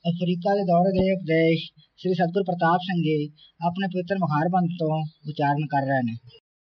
Africa ਦੇ ਦੌਰੇ ਦੇ ਉਪਦੇਸ਼ ਸ੍ਰੀ ਸਤਿਗੁਰ ਪ੍ਰਤਾਪ ਸਿੰਘ ਜੀ ਆਪਣੇ ਪਵਿੱਤਰ ਮੁਖਾਰਬੰਦ ਤੋਂ ਉਚਾਰਨ ਕਰ ਰਹੇ ਨੇ।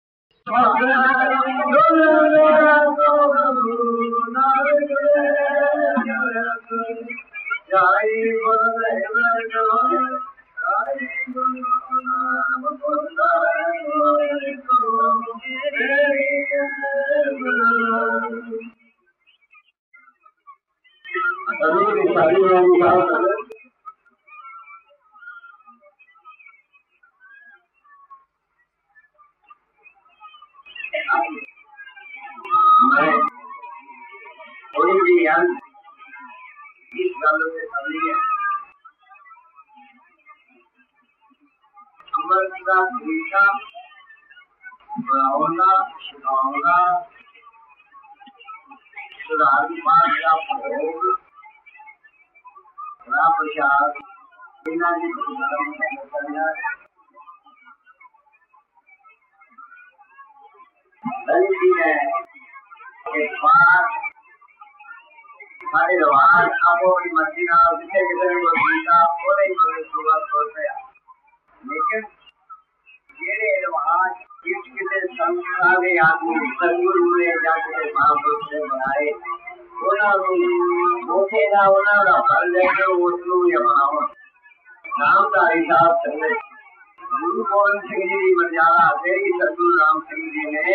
सारे रिवाज आपो अपनी मर्जी ना जिसे किसी ने मर्जी और ही मगर सुबह सोचते हैं, लेकिन ये रिवाज किस किसी संस्कार के आदमी सदगुरु ने जाके महापुरुष ने बनाए उन्होंने उन्होंने फल देकर उसको ये बनाओ नामधारी साहब चले गुरु गोविंद सिंह जी की मर्यादा तेरी सदगुरु राम सिंह जी ने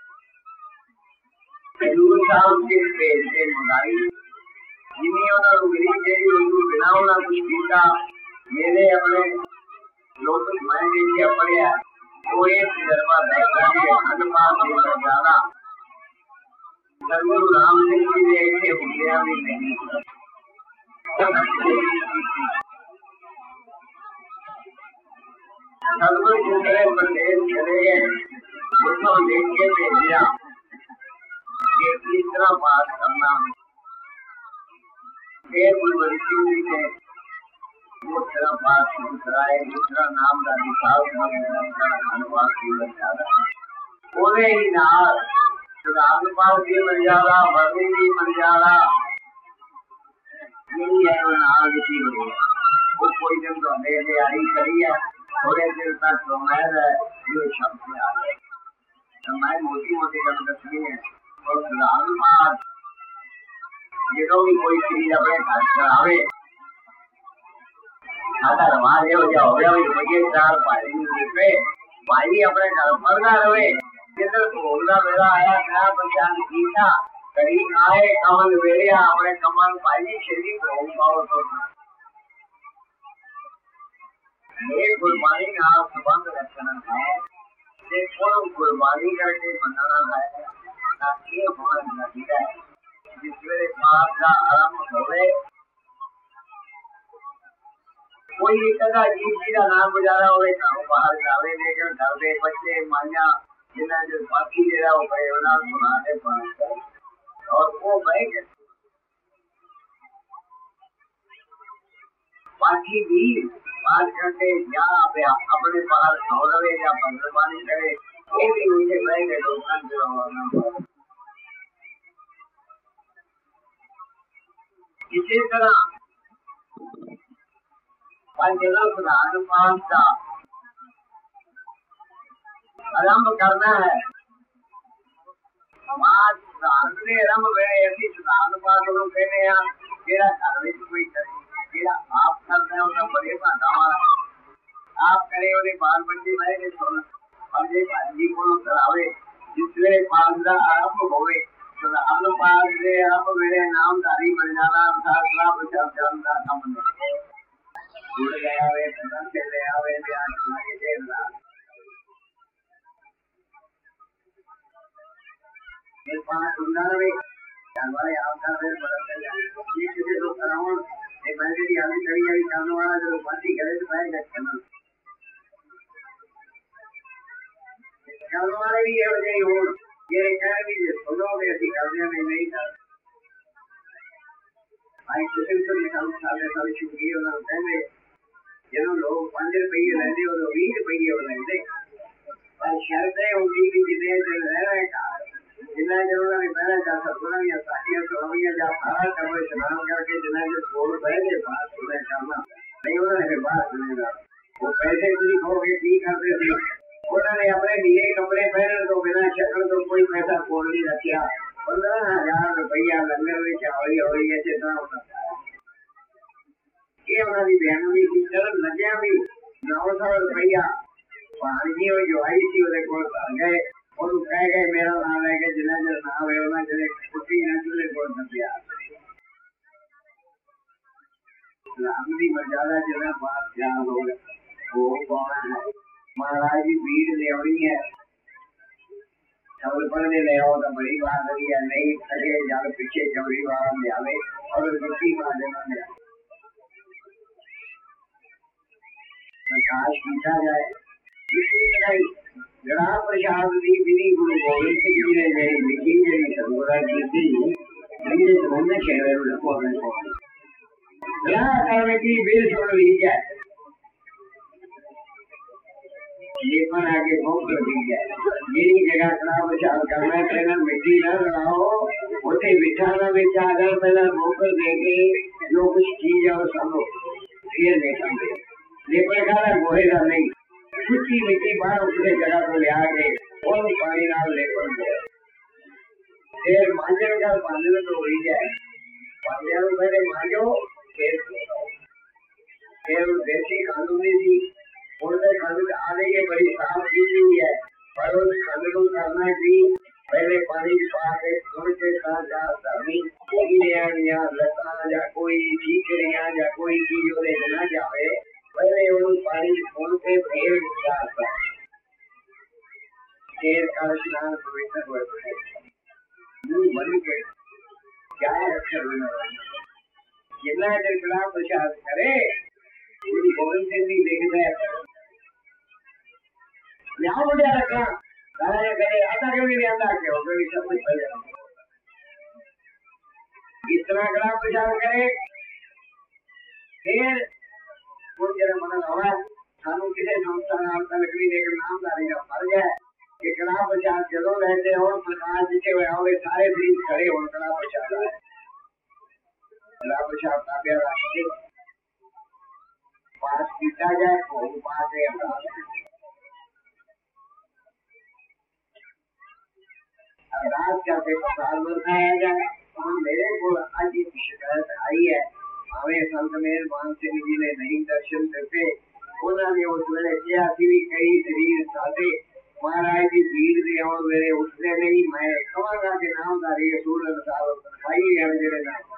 हजूर साहब के पेज से मंगाई जिन्हें उन्होंने मिली जेरी उनको बिना उन्होंने कुछ पीता मेरे अपने लोग मैं देखिए अपने वो एक तजर्बा देखा कि अनुपात की मर्यादा सदगुरु राम सिंह जी ने ऐसे हुक्मिया भी नहीं सदगुरु दूसरे प्रदेश चले गए उसको देख के भेजा कि इस तरह बात करना फिर गुरुवंशी जी ने वो तरह बात शुरू कराए दूसरा नाम का निकाल अनुवाद की मर्यादा बोले ही नाल अनुपात की मर्यादा वर्णी की मर्यादा यही है वो नाल लिखी हुई वो कोई दिन तो ले आई करी है थोड़े दिन तक तो मैं ये शब्द आ गए तो मैं मोटी मोटी गल दसनी है और अनुपात जो भी कोई चीज अपने घर करावे सादा रवाज हो गया रुपये 4 भाई अपने घर पर ना रहे जिधर भोगना मेरा आया क्या पहचान कीता करी आए कमल वेड़े अपने कमल भाई शेरी भोग पाओ तो ये गुरबानी का संबंध रखना है देखो गुरबानी करके बनाना है ताकि हमारा नतीजा है जिस वे पाप का आरंभ होवे कोई एक जीव जी का नाम गुजारा होवे घरों बाहर जावे लेकिन घर के बच्चे माइया जिन्हें जो बाकी जरा वो प्रेरणा सुना के पास और वो बैठ बाकी भी बात करते या अपने बाहर सो रहे या बंदरबानी करे ये भी उनके बैठे लोग इसी तरह अनुपात का आरंभ करना है समाज आरंभ वेले ऐसी अनुपात को कहने हैं जेड़ा घर में कोई करे जेड़ा आप करते हैं उन्हें बड़े भागा वाला आप करे और बाल बच्चे बैठे सुन और ये भाजी को करावे जिससे पांच का आरंभ होवे अनुपात से आप मेरे नामधारी मर्यादा शास्त्रा प्रचार का संबंध जुड़ गया वे चले आवे आगे देवला ये 599 वाले आप कर रहे बदलते जाए ये किसी लोग कराओ ये मैंने भी आगे करी है काम वाला जो पार्टी करे तो मैं करना काम वाले भी ये वजह हो ये कह भी सुनोगे ऐसी करने में नहीं था आई किसी से निकाल साले साले शुक्रिया ना कहने जिन्हों लोग 5 रुपये लेते और 20 रुपये लेते पर शर्तें होती कि जिन्हें रह जिन्ना चर उन्होंने पहले जा सतगुणां दी साखियां सुनावियां जा सारा टब्बर इस्तेमाल करके जिन्ना चर कोल बह के बात सुने करना नहीं उन्होंने फिर बात सुनेगा। वो पैसे भी खोगे ठीक करते थे उन्होंने अपने नीले कपड़े पहने तो बिना शक्ल तो कोई पैसा कोल नहीं रखा 15,000 रुपया लंगर में हौली हौली ऐसे तरह होता ये उन्होंने बहनों की चलन लग्या भी 900 रुपया पानी जो आई थी वो कर गए और कह गए मेरा नाम है कि जिन्हें जो नाम है उन्हें जो कुटी न चले बोल दिया रामदी मर्यादा जिन्हें बात क्या हो वो कौन है महाराज की भीड़ ले है खबर पढ़ने ले आओ तो बड़ी बात है नहीं सके जल पीछे चौड़ी वाला ले आवे और दुखी बात ले प्रकाश पीछा जाए इसी तरह जड़ा प्रसाद दी विधि गुरु गोविंद सिंह जी ने गई लिखी जी सतगुरा जी की जिसे ढूंढने शेरे को जड़ा करने की बिल सुन ली जाए ये पर आगे भोग कर दी जाए जिन जगह कड़ा प्रसाद करना पहले मिट्टी न लगाओ उसे बिठाना बिछा कर पहले भोग कर देके जो कुछ चीज और समझो फिर देखेंगे ये प्रकार गोहेगा नहीं कुछ मिट्टी बाहर उसने जगह को ले आके और पानी नाल लेकर गए फिर मांझन का पानी तो हो ही जाए पानी पहले मांझो फिर देसी कानूनी थी उनमें कानून आने के बड़ी साफ की हुई है पर उस कानून करना भी पहले पानी पाके उनके साथ धर्मी लता या कोई ठीकरियां या कोई चीज उन्हें न जाए पहले उन पानी खोल के फिर जाता फिर का स्नान पवित्र हुए मुंह बन के क्या अक्षर जितना देर कड़ा प्रसाद करे गुरु गोविंद सिंह जी देखते हैं यहाँ मुझे रखना दादा करे आता क्यों नहीं आता क्यों क्योंकि सब कुछ पहले इतना कड़ा प्रचार करे फिर कुछ जरा मन हवा सानू किसी संस्था नाम लकड़ी देकर नामदारी का फर्ज है कि कड़ा प्रचार जरूर रहते हो प्रकाश जिसे हुए होंगे सारे फ्रीज खड़े हो कड़ा प्रचार है कड़ा प्रचार का प्यारा पास पीता जाए तो पास है अरदास करके प्रसाद बनाया जाए और मेरे को आज की शिकायत आई है हमें संत मेहरबान सिंह जी ने नहीं दर्शन करते उन्होंने उस वेले किया भी कई शरीर साधे महाराज की भीड़ ने और मेरे उठने नहीं मैं कमागा के नामदारी सूरन साहब खाई है मेरे नाम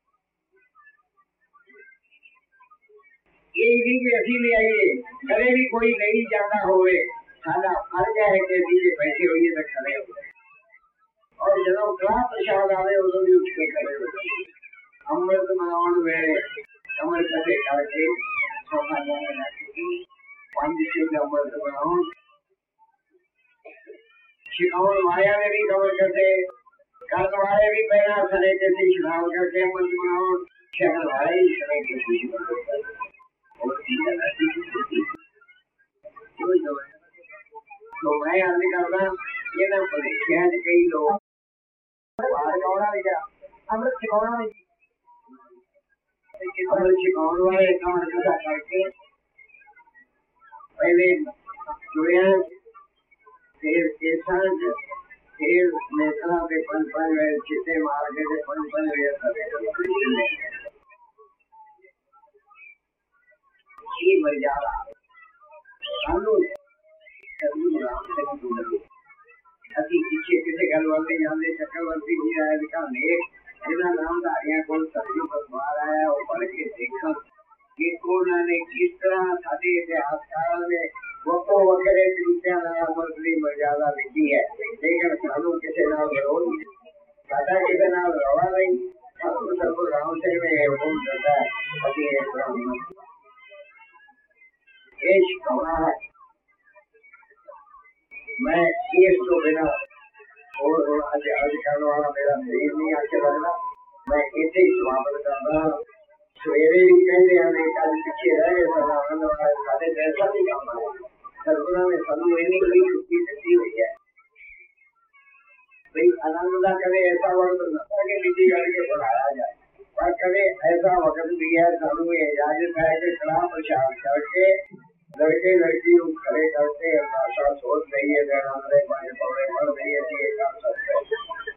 ये भी ऐसी ले आइए कले भी कोई नहीं जाता होवे सादा फर्ज है कि दीजिए बैठे होइए तो खड़े हो और जब कड़ा प्रसाद आवे उदो भी उठ के खड़े हो अमृत मनावन में कमर कटे करके सोना जाने लगी 5 सिंह अमृत मनावन शिकावन माया ने भी कमर कटे कर्ण वाले भी पहना सने के शिकाव करके अमृत मनावन शहर वाले ही सने के शिकाव और तो मैं आदमी करना ये ना पड़े शायद कई लोग अमृत छिपाना वाले कमर कटा करके पहले जोया फिर केसांज फिर नेत्रा पे पन चिट्टे मार के पन ये मर्यादा सानू अभी पीछे किसी गल वाले जाते चक्रवर्ती जी आए दिखाने जिन्हें नामधारियों को सत्य बदमार आया वो पढ़ के देखा कि उन्होंने किस तरह साडे इतिहासकार ने वक्को वगैरह तरीके अपनी मर्यादा लिखी है लेकिन सानू किसी नाल विरोध साडा किसी नाल रवा नहीं सब राम सिंह ने हुक्म करता है अभी ये शिकावा है मैं केस तो बिना और आज करने वाला मेरा शरीर नहीं आके लगना मैं इसे ही समापन करना सवेरे भी कहते हैं कल पीछे रहे आनंद वाला साढ़े जैसा भी काम है सर्वना ने सानू इन्नी बड़ी छुट्टी दी हुई है भाई आनंद का कभी ऐसा वक्त नशा के नीति करके पढ़ाया जाए, पर कभी ऐसा वक्त भी है सानू इजाजत है कि कड़ा प्रसाद करके लड़के लड़की खड़े करके भाषा सोच रही है देना मेरे पांच पौड़े पढ़ रही है ये कर सकते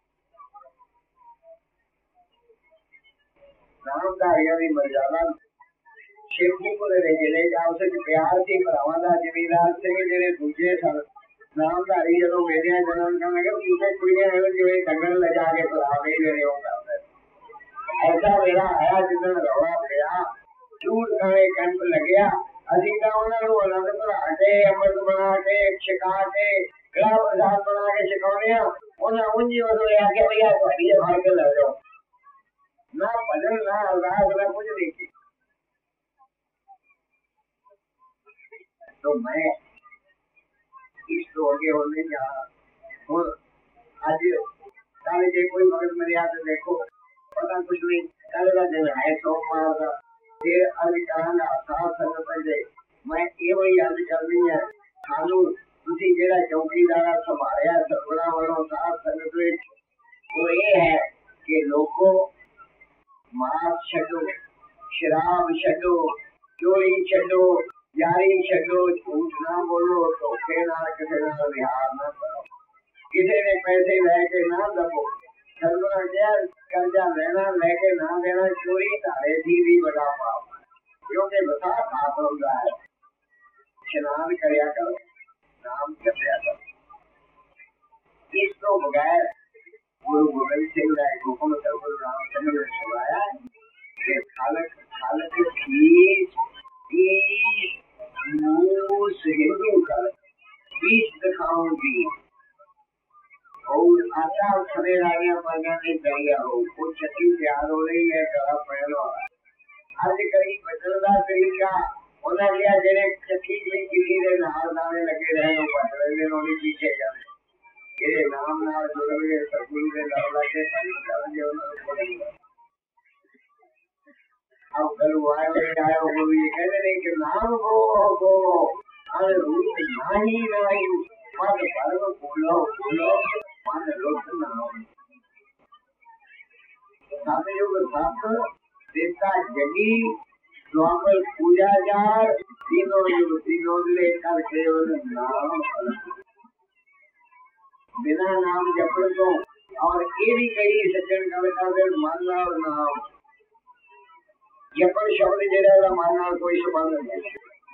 नामधारियों की मर्यादा शेखूपुरे ਦੇ ਜਿਹੜੇ ਜਾਂ ਉਸ ਵਿੱਚ ਪਿਆਰ ਸੀ ਭਰਾਵਾਂ ਦਾ ਜ਼ਮੀਂਦਾਰ ਸਿੰਘ ਜਿਹੜੇ ਦੂਜੇ ਸਨ ਨਾਮਧਾਰੀ ਜਦੋਂ ਮੇਰਿਆਂ ਜਨਮ ਕਹਿੰਦੇ ਕਿ ਦੂਜੇ ਕੁੜੀਆਂ ਐਵੇਂ ਜਿਵੇਂ ਡੰਗਰ ਲਿਜਾ ਕੇ ਭਰਾ ਨਹੀਂ ਜਿਹੜੇ ਉਹ ਕਰਦੇ ਐਸਾ ਵੇਲਾ ਆਇਆ ਜਿੱਦਣ ਰੌਲਾ ਪਿਆ ਝੂਠ ਖਾਣੇ ਕੈਂਪ ਲੱਗਿਆ ਅਸੀਂ ਤਾਂ ਉਹਨਾਂ ਨੂੰ ਆਨੰਦ ਭਰਾ ਕੇ ਅੰਮ੍ਰਿਤ ਬਣਾ ਕੇ ਛਕਾ ਕੇ ਕੜਾ ਪ੍ਰਸਾਦ ਬਣਾ ਕੇ ਛਕਾਉਂਦੇ ਆ ਉਹਨਾਂ ਉਂਝ ਉਦੋਂ ਆ ਕੇ ਭਈਆ ਤੁਹਾਡੀ ਫੜ ਕੇ ਲੈ ਜਾਓ ਨਾ ਭਜਨ ਨਾ ਅਰਦਾਸ ਨਾ ਕੁਝ ਨਹੀਂ ਕੀਤਾ तो मैं इस तो आगे होने जा रहा आज कल जे कोई मगज मेरे हाथ देखो पता कुछ नहीं कल का दिन है सोमवार का फिर अज कहना साथ संगत दे मैं ये वही अर्ज करनी है सानू तुसी जेड़ा चौकीदार संभालिया सरबड़ा वालों साथ संगत विच वो ये है कि लोगों मांस छड्डो शराब छड्डो चोरी छड्डो यारी छड्डो झूठ ना बोलो धोखे नाल किसी नाल विहार ना करो किसी ने पैसे लैके ना दबो सरबरा क्या कर्जा लेना लेके ना देना चोरी तारे थी भी बड़ा पाप क्योंकि बता पाप होता है स्नान करया करो नाम जपया करो इस तो बगैर गुरु गोबिंद सिंह ने हुक्म सरबत रामचंद्र ने सुनाया कि खालक खालक की हिंदू कर बीस दिखाऊंगी और आटा सवेरा पगा नहीं चाहिए हो वो छठी तैयार हो रही है गला पहलो अज कई बदल का तरीका उन्हें लिया जेने चक्की जी गिली दे नाल दाने लगे रहे वो बदल दे उन्हें पीछे जाने ये नाम नाल जुड़ गए सतगुरु के लड़ लगे परी कर जो उन्होंने अब गलवाए आया वो ये कहते नहीं कि नाम गो अरे रूप नाही नाही मन भर बोलो बोलो मन लोग नाम सामयोग साथ देता जगी द्वापर पूजा जार तीनों ले कर केवल नाम बिना नाम जपण तो और ये भी कई सज्जन कर मन और नाम जपन शब्द जेड़ा मन नाल कोई संबंध नहीं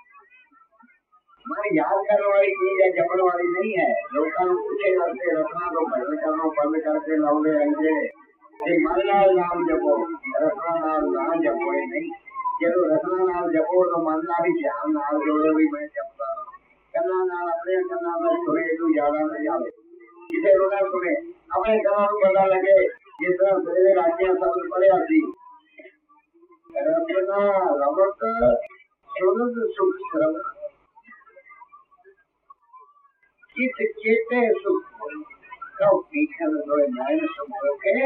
मन याद करने वाली चीज है जपन वाली नहीं है लोगों को पूछे करते रखना तो भजन करना बंद करके लाउले रहते मन नाल नाम जपो रखना नाल ना जपो नहीं जो रखना नाल जपो तो मन ना भी ध्यान नाल जोड़ो भी मैं जपता कन्ना नाल अपने कन्ना नाल सुने तो ज्यादा नहीं आवे किसे रोना सुने अपने कन्ना को पता लगे जिस तरह सवेरे राज्य शब्द पढ़िया सी रमना रमत सुनद सुख श्रम चित चेते सुख कब पीछन दोए नयन सुख के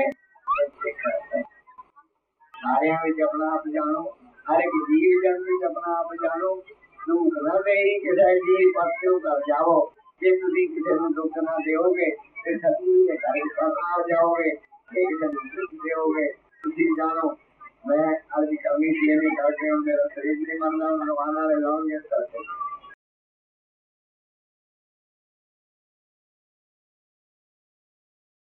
सारे में अपना आप जानो हर एक जीव जंतु अपना आप जानो दुख न दे किसी जीव पक्षों कर जाओ जे तुसी किसी को दुख ना दोगे फिर सतगुरु के घर पर आ जाओगे किसी को दुख दोगे तुसी जानो मैं आज कमी नहीं करके मेरा शरीर नहीं मरना मनवाना ले जाऊंगे